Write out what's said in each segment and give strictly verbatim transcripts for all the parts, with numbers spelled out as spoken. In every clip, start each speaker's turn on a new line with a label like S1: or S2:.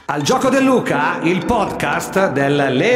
S1: Al gioco del Luca, il podcast del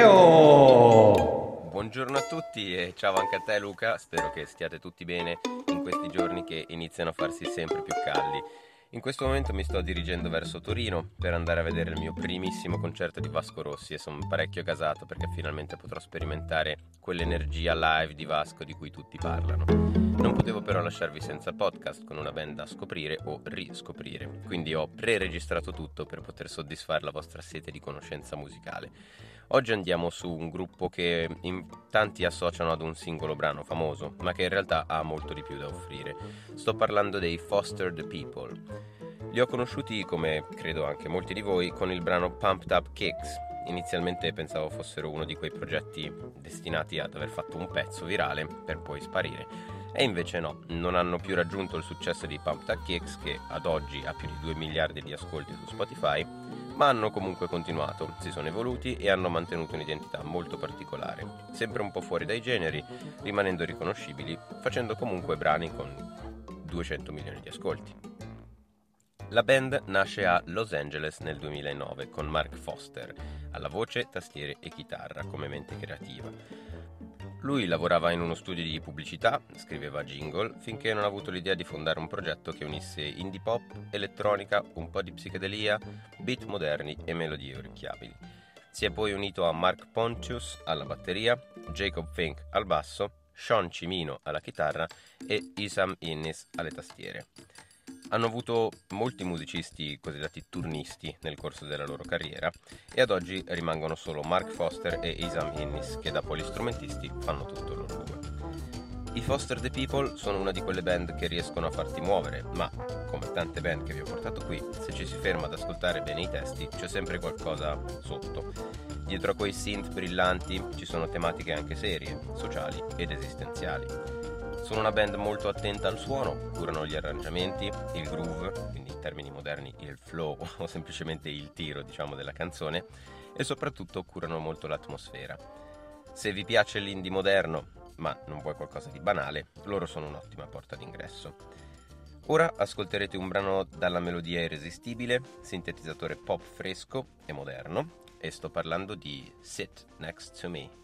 S1: Leo.
S2: Buongiorno a tutti e ciao anche a te Luca, spero che stiate tutti bene in questi giorni che iniziano a farsi sempre più caldi. In questo momento mi sto dirigendo verso Torino per andare a vedere il mio primissimo concerto di Vasco Rossi e sono parecchio gasato perché finalmente potrò sperimentare quell'energia live di Vasco di cui tutti parlano. Non potevo però lasciarvi senza podcast con una band da scoprire o riscoprire, quindi ho pre-registrato tutto per poter soddisfare la vostra sete di conoscenza musicale. Oggi andiamo su un gruppo che in tanti associano ad un singolo brano famoso, ma che in realtà ha molto di più da offrire. Sto parlando dei Foster the People. Li ho conosciuti, come credo anche molti di voi, con il brano Pumped Up Kicks. Inizialmente pensavo fossero uno di quei progetti destinati ad aver fatto un pezzo virale per poi sparire. E invece no, non hanno più raggiunto il successo di Pumped Up Kicks, che ad oggi ha più di due miliardi di ascolti su Spotify, ma hanno comunque continuato, si sono evoluti e hanno mantenuto un'identità molto particolare, sempre un po' fuori dai generi, rimanendo riconoscibili, facendo comunque brani con duecento milioni di ascolti. La band nasce a Los Angeles nel duemilanove con Mark Foster, alla voce, tastiere e chitarra come mente creativa. Lui lavorava in uno studio di pubblicità, scriveva jingle, finché non ha avuto l'idea di fondare un progetto che unisse indie pop, elettronica, un po' di psichedelia, beat moderni e melodie orecchiabili. Si è poi unito a Mark Pontius alla batteria, Jacob Fink al basso, Sean Cimino alla chitarra e Isam Innis alle tastiere. Hanno avuto molti musicisti cosiddetti turnisti nel corso della loro carriera e ad oggi rimangono solo Mark Foster e Isam Innis che da polistrumentisti fanno tutto loro due. I Foster the People sono una di quelle band che riescono a farti muovere, ma come tante band che vi ho portato qui, se ci si ferma ad ascoltare bene i testi c'è sempre qualcosa sotto. Dietro a quei synth brillanti ci sono tematiche anche serie, sociali ed esistenziali. Sono una band molto attenta al suono, curano gli arrangiamenti, il groove, quindi in termini moderni il flow o semplicemente il tiro, diciamo, della canzone, e soprattutto curano molto l'atmosfera. Se vi piace l'indie moderno, ma non vuoi qualcosa di banale, loro sono un'ottima porta d'ingresso. Ora ascolterete un brano dalla melodia irresistibile, sintetizzatore pop fresco e moderno, e sto parlando di Sit Next to Me.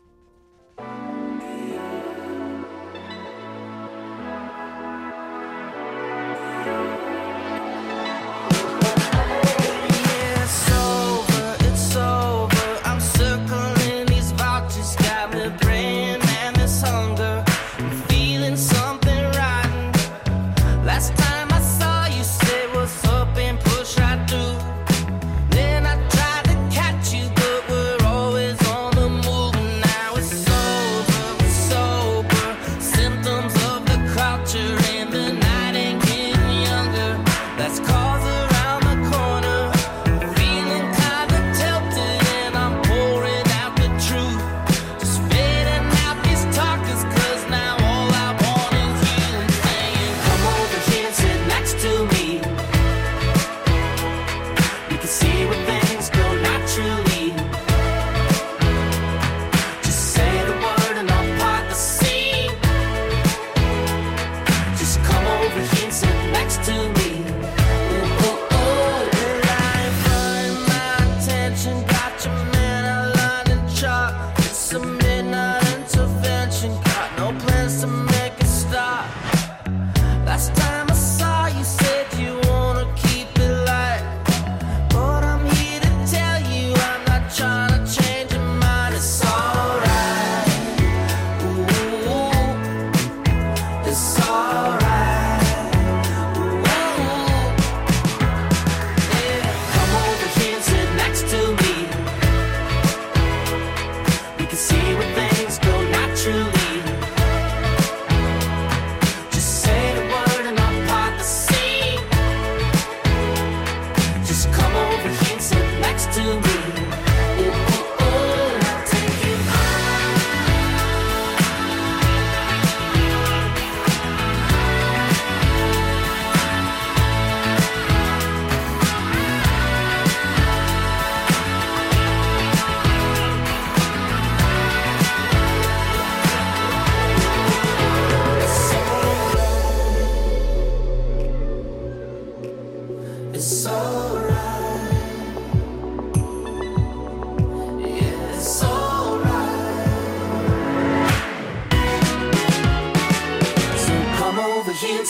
S3: It's alright.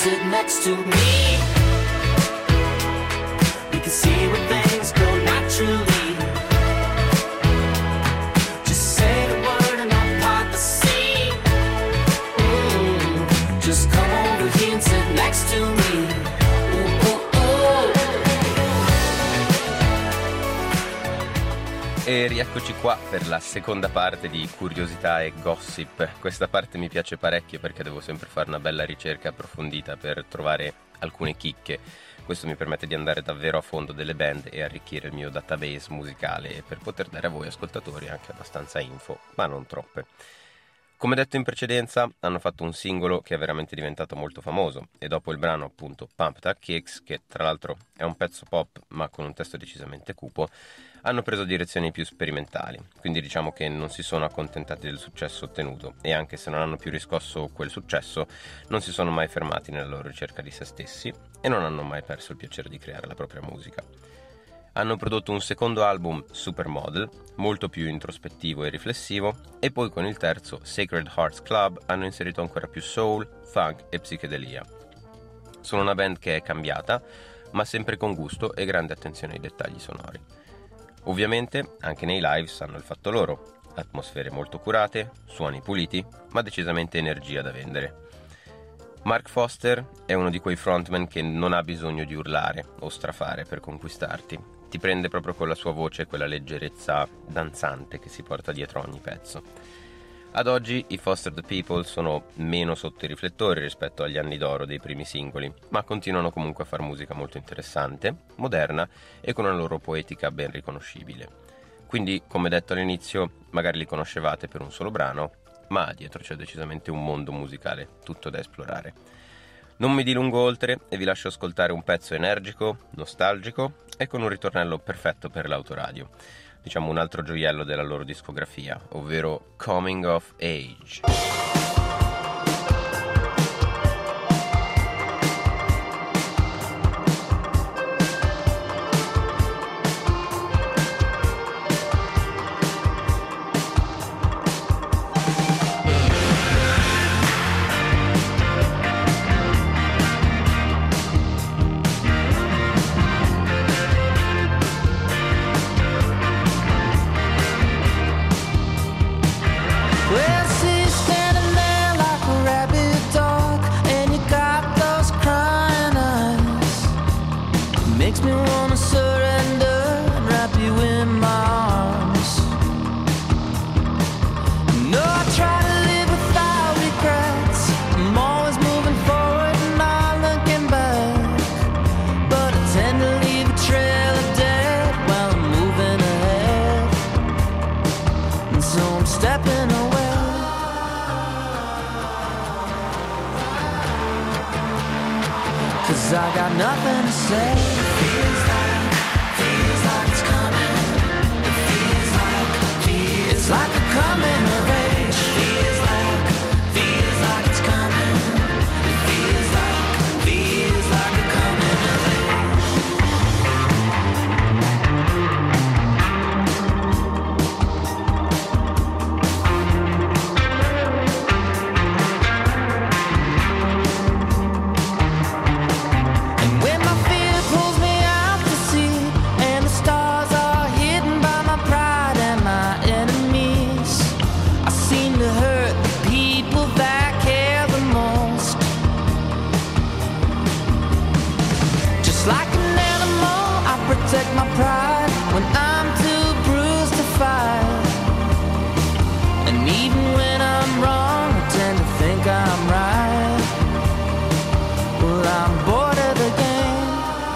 S3: sit next to me. We can see where things go naturally. Just say the word and I'll part the sea. Mm, just come over here and sit next to me. Ooh, ooh, ooh.
S2: E rieccoci qua per la seconda parte di Curiosità e Gossip. Questa parte mi piace parecchio perché devo sempre fare una bella ricerca approfondita per trovare alcune chicche. Questo mi permette di andare davvero a fondo delle band e arricchire il mio database musicale per poter dare a voi ascoltatori anche abbastanza info, ma non troppe. Come detto in precedenza, hanno fatto un singolo che è veramente diventato molto famoso e dopo il brano appunto Pumped Up Kicks, che tra l'altro è un pezzo pop ma con un testo decisamente cupo, hanno preso direzioni più sperimentali, quindi diciamo che non si sono accontentati del successo ottenuto e anche se non hanno più riscosso quel successo non si sono mai fermati nella loro ricerca di se stessi e non hanno mai perso il piacere di creare la propria musica. Hanno prodotto un secondo album, Supermodel, molto più introspettivo e riflessivo, e poi con il terzo, Sacred Hearts Club, hanno inserito ancora più soul, funk e psichedelia. Sono una band che è cambiata, ma sempre con gusto e grande attenzione ai dettagli sonori. Ovviamente, anche nei live sanno il fatto loro, atmosfere molto curate, suoni puliti, ma decisamente energia da vendere. Mark Foster è uno di quei frontman che non ha bisogno di urlare o strafare per conquistarti. Ti prende proprio con la sua voce e quella leggerezza danzante che si porta dietro ogni pezzo. Ad oggi i Foster the People sono meno sotto i riflettori rispetto agli anni d'oro dei primi singoli, ma continuano comunque a fare musica molto interessante, moderna e con una loro poetica ben riconoscibile. Quindi, come detto all'inizio, magari li conoscevate per un solo brano, ma dietro c'è decisamente un mondo musicale tutto da esplorare. Non mi dilungo oltre e vi lascio ascoltare un pezzo energico, nostalgico e con un ritornello perfetto per l'autoradio. Diciamo un altro gioiello della loro discografia, ovvero Coming of Age.
S3: I got nothing to say. Feels like, feels like it's coming. It feels like, feels it's like a coming of age. Feels like, feels like it's coming. It feels like, feels like a coming of protect my pride when I'm too bruised to fight. And even when I'm wrong, I tend to think I'm right. Well, I'm bored of the game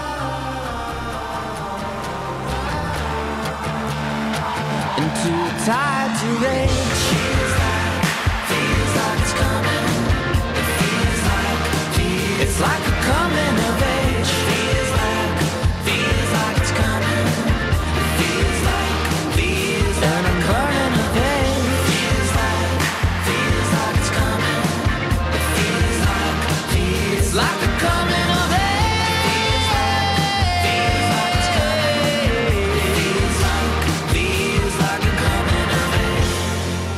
S3: and too tired to rage. Feels like, feels like it's coming. It feels like, feels it's like a coming of age. Feels like, feels like it's coming. It feels like, feels like and I'm burning the pain. Feels like, feels like it's coming. It feels like, feels like a coming of age. Feels like, feels like it's coming. It feels like, feels like a coming of age.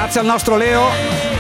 S1: Grazie al nostro Leo.